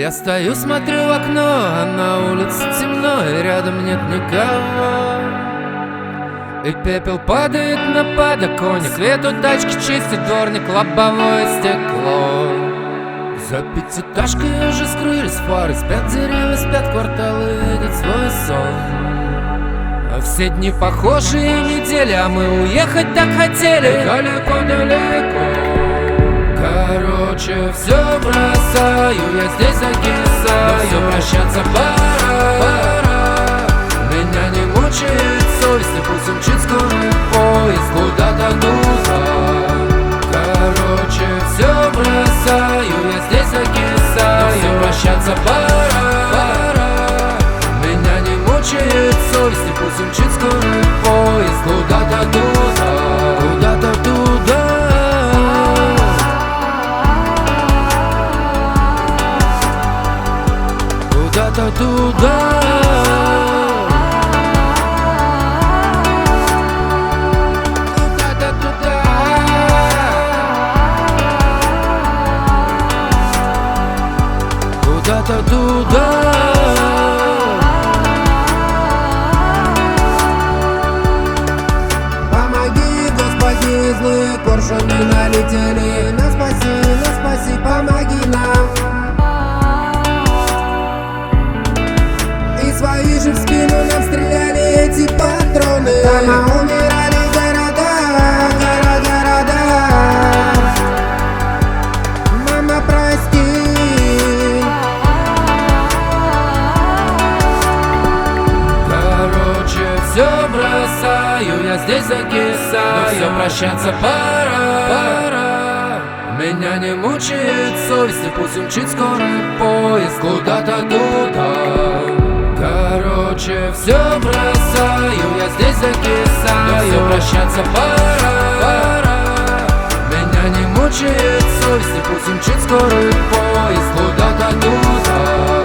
Я стою, смотрю в окно, а на улице темно, и рядом нет никого. И пепел падает на подоконник, свет у тачки чистит дворник, лобовое стекло. За пятиэтажкой уже скрылись фары, спят деревья, спят кварталы, видят свой сон. А все дни похожие недели, а мы уехать так хотели далеко-далеко. Короче, все бросаю, я здесь закисаю, все прощаться пора. Меня не мучает совесть, и пусть умчит скорый поезд куда-то туда. Короче, все бросаю, я здесь закисаю, все прощаться пора. Меня не мучает совесть, и пусть умчит скорый поезд куда-то туда, куда-то туда. Куда-то туда. Куда-то туда. Куда-то туда. Помоги, Господи, злые коршуны налетели. Нас спаси, помоги нам. И свои же в спину нам стреляли эти патроны. Дома умирали города. Мама, прости. Короче, все бросаю, я здесь закисаю, все прощаться пора. Меня не мучает совесть, и пусть умчит скорый поезд куда-то туда. Короче, все бросаю, я здесь закисаю, все прощаться пора. Меня не мучает совесть, и пусть умчит скорый поезд куда-то туда.